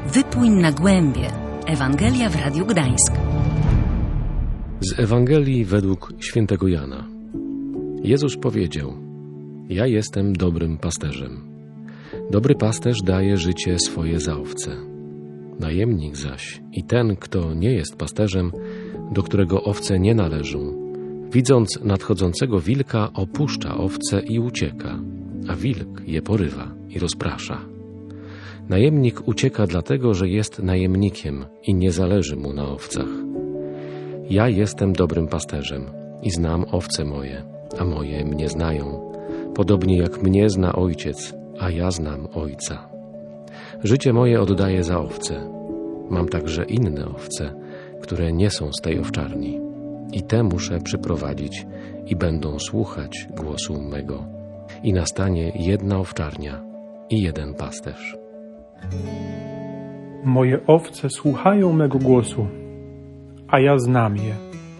Wypłyń na głębie. Ewangelia w Radiu Gdańsk. Z Ewangelii według świętego Jana. Jezus powiedział: Ja jestem dobrym pasterzem. Dobry pasterz daje życie swoje za owce. Najemnik zaś i ten, kto nie jest pasterzem, do którego owce nie należą, widząc nadchodzącego wilka, opuszcza owce i ucieka, a wilk je porywa i rozprasza. Najemnik ucieka dlatego, że jest najemnikiem i nie zależy mu na owcach. Ja jestem dobrym pasterzem i znam owce moje, a moje mnie znają, podobnie jak mnie zna Ojciec, a ja znam Ojca. Życie moje oddaję za owce. Mam także inne owce, które nie są z tej owczarni. I te muszę przyprowadzić i będą słuchać głosu mego. I nastanie jedna owczarnia i jeden pasterz. Moje owce słuchają mego głosu, a ja znam je.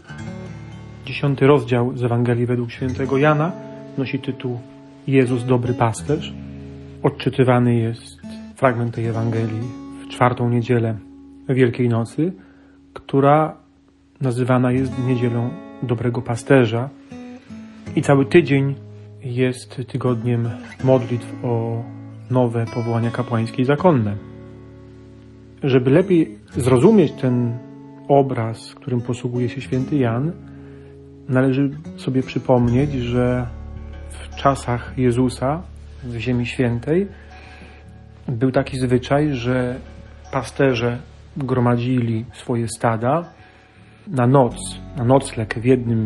10 rozdział z Ewangelii według świętego Jana nosi tytuł Jezus dobry pasterz. Odczytywany jest fragment tej Ewangelii w 4. niedzielę Wielkiej Nocy, która nazywana jest niedzielą dobrego pasterza. I cały tydzień jest tygodniem modlitw o nowe powołania kapłańskie i zakonne. Żeby lepiej zrozumieć ten obraz, którym posługuje się święty Jan, należy sobie przypomnieć, że w czasach Jezusa w Ziemi Świętej był taki zwyczaj, że pasterze gromadzili swoje stada na nocleg w jednym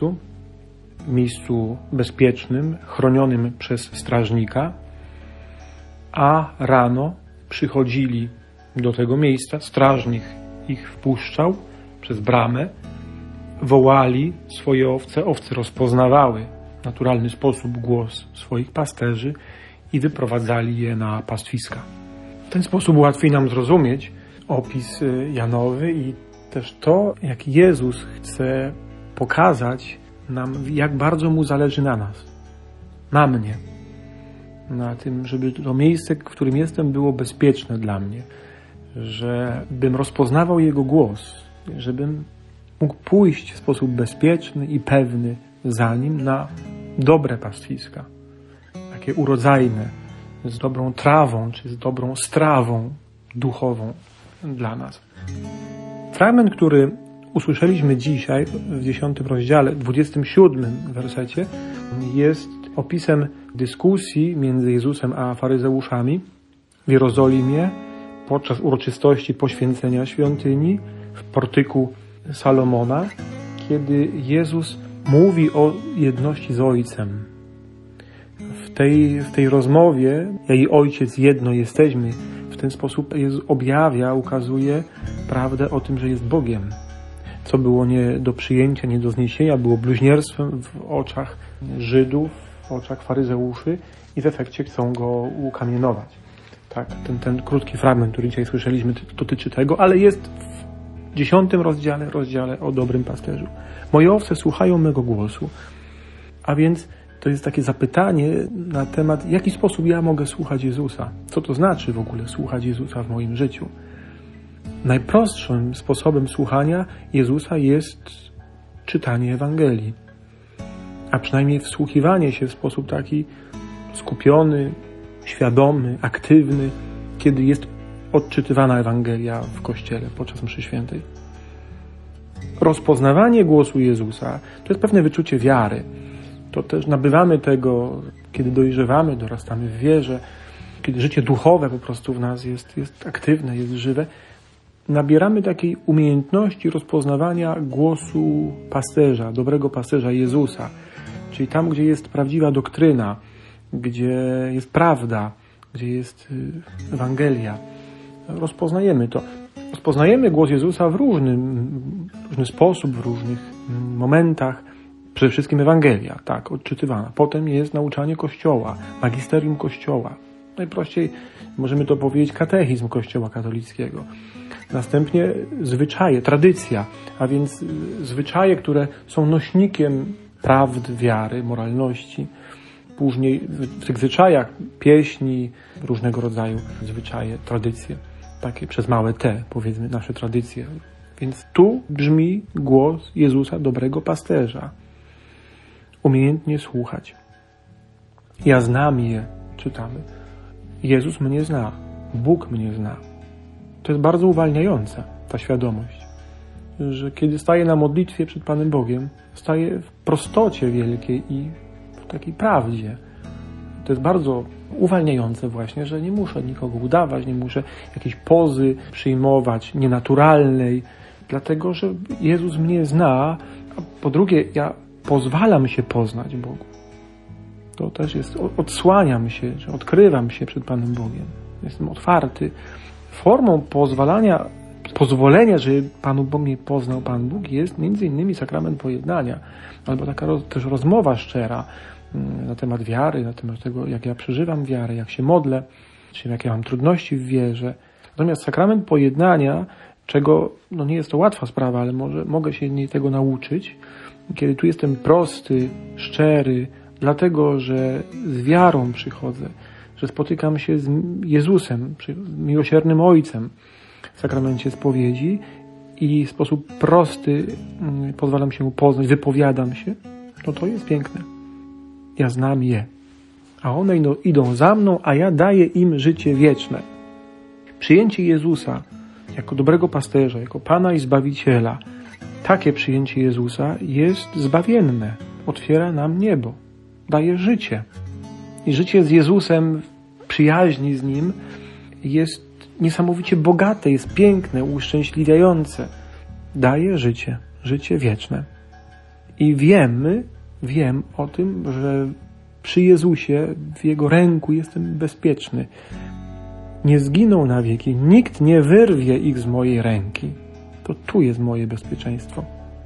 miejscu bezpiecznym, chronionym przez strażnika, a rano przychodzili do tego miejsca, strażnik ich wpuszczał przez bramę, wołali swoje owce, owce rozpoznawały w naturalny sposób głos swoich pasterzy i wyprowadzali je na pastwiska. W ten sposób łatwiej nam zrozumieć opis Janowy i też to, jak Jezus chce pokazać nam, jak bardzo Mu zależy na nas, na mnie, na tym, żeby to miejsce, w którym jestem, było bezpieczne dla mnie, żebym rozpoznawał Jego głos, żebym mógł pójść w sposób bezpieczny i pewny za Nim na dobre pastwiska, takie urodzajne, z dobrą trawą, czy z dobrą strawą duchową dla nas. Fragment, który usłyszeliśmy dzisiaj w 10 rozdziale, 27 wersecie, jest opisem dyskusji między Jezusem a faryzeuszami w Jerozolimie podczas uroczystości poświęcenia świątyni w portyku Salomona, kiedy Jezus mówi o jedności z Ojcem. W tej rozmowie ja i Ojciec jedno jesteśmy. W ten sposób Jezus objawia, ukazuje prawdę o tym, że jest Bogiem. Co było nie do przyjęcia, nie do zniesienia, było bluźnierstwem w oczach Żydów, w oczach faryzeuszy i w efekcie chcą go ukamienować. Tak, ten krótki fragment, który dzisiaj słyszeliśmy, dotyczy tego, ale jest w 10 rozdziale o dobrym pasterzu. Moje owce słuchają mego głosu, a więc to jest takie zapytanie na temat, w jaki sposób ja mogę słuchać Jezusa. Co to znaczy w ogóle słuchać Jezusa w moim życiu? Najprostszym sposobem słuchania Jezusa jest czytanie Ewangelii, a przynajmniej wsłuchiwanie się w sposób taki skupiony, świadomy, aktywny, kiedy jest odczytywana Ewangelia w Kościele podczas mszy świętej. Rozpoznawanie głosu Jezusa to jest pewne wyczucie wiary. To też nabywamy tego, kiedy dojrzewamy, dorastamy w wierze, kiedy życie duchowe po prostu w nas jest aktywne, jest żywe. Nabieramy takiej umiejętności rozpoznawania głosu pasterza, dobrego pasterza Jezusa. Czyli tam, gdzie jest prawdziwa doktryna, gdzie jest prawda, gdzie jest Ewangelia. Rozpoznajemy to. Rozpoznajemy głos Jezusa w różny sposób, w różnych momentach. Przede wszystkim Ewangelia, tak, odczytywana. Potem jest nauczanie Kościoła, magisterium Kościoła. Najprościej możemy to powiedzieć katechizm Kościoła katolickiego. Następnie zwyczaje, tradycja, a więc zwyczaje, które są nośnikiem prawd, wiary, moralności. Później w tych zwyczajach pieśni, różnego rodzaju zwyczaje, tradycje. takie przez małe T, powiedzmy, nasze tradycje. Więc tu brzmi głos Jezusa, dobrego pasterza. Umiejętnie słuchać. Ja znam je, czytamy. Jezus mnie zna. Bóg mnie zna. To jest bardzo uwalniająca ta świadomość, że kiedy staję na modlitwie przed Panem Bogiem, staję w prostocie wielkiej i w takiej prawdzie. To jest bardzo uwalniające właśnie, że nie muszę nikogo udawać, nie muszę jakiejś pozy przyjmować, nienaturalnej, dlatego, że Jezus mnie zna, a po drugie, ja pozwalam się poznać Bogu. To też jest, odsłaniam się, że odkrywam się przed Panem Bogiem. Jestem otwarty. Formą pozwolenia, że Panu Bóg mnie poznał Pan Bóg, jest między innymi sakrament pojednania, albo taka też rozmowa szczera na temat wiary, na temat tego, jak ja przeżywam wiarę, jak się modlę, czy jakie mam trudności w wierze. Natomiast sakrament pojednania, czego nie jest to łatwa sprawa, ale mogę się tego nauczyć, kiedy tu jestem prosty, szczery, dlatego, że z wiarą przychodzę, że spotykam się z Jezusem, miłosiernym Ojcem w sakramencie spowiedzi i w sposób prosty pozwalam się poznać, wypowiadam się, to jest piękne. Ja znam je, a one idą za mną, a ja daję im życie wieczne. Przyjęcie Jezusa jako dobrego pasterza, jako Pana i Zbawiciela, takie przyjęcie Jezusa jest zbawienne. Otwiera nam niebo, daje życie. I życie z Jezusem, w przyjaźni z Nim jest niesamowicie bogate, jest piękne, uszczęśliwiające. Daje życie wieczne. I wiem o tym, że przy Jezusie, w Jego ręku jestem bezpieczny. Nie zginą na wieki, nikt nie wyrwie ich z mojej ręki. To tu jest moje bezpieczeństwo.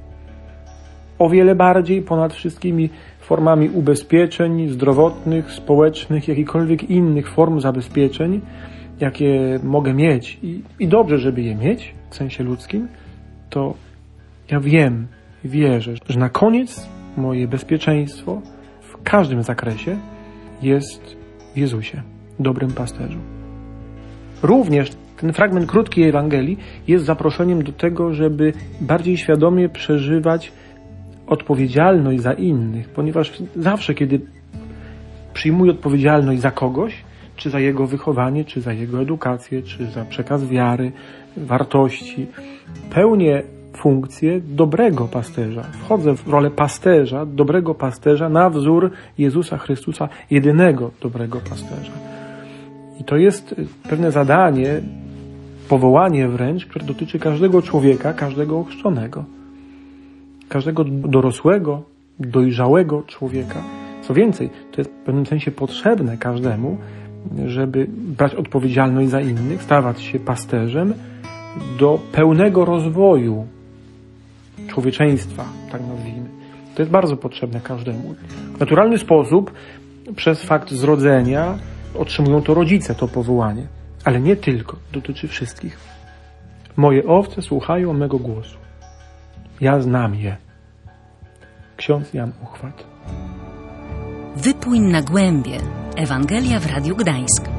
O wiele bardziej ponad wszystkimi formami ubezpieczeń zdrowotnych, społecznych, jakichkolwiek innych form zabezpieczeń, jakie mogę mieć i dobrze, żeby je mieć w sensie ludzkim, to ja wierzę, że na koniec moje bezpieczeństwo w każdym zakresie jest w Jezusie, dobrym pasterzu. Również ten fragment krótkiej Ewangelii jest zaproszeniem do tego, żeby bardziej świadomie przeżywać odpowiedzialność za innych, ponieważ zawsze, kiedy przyjmuję odpowiedzialność za kogoś, czy za jego wychowanie, czy za jego edukację, czy za przekaz wiary, wartości, pełnię funkcję dobrego pasterza. Wchodzę w rolę pasterza, dobrego pasterza na wzór Jezusa Chrystusa, jedynego dobrego pasterza. I to jest pewne zadanie, powołanie wręcz, które dotyczy każdego człowieka, każdego ochrzczonego. Każdego dorosłego, dojrzałego człowieka. Co więcej, to jest w pewnym sensie potrzebne każdemu, żeby brać odpowiedzialność za innych, stawać się pasterzem do pełnego rozwoju człowieczeństwa, tak nazwijmy. To jest bardzo potrzebne każdemu. W naturalny sposób, przez fakt zrodzenia, otrzymują to rodzice, to powołanie. Ale nie tylko, dotyczy wszystkich. Moje owce słuchają mego głosu. Ja znam je. Ksiądz Jan Uchwat. Wypłyń na głębie. Ewangelia w Radiu Gdańsk.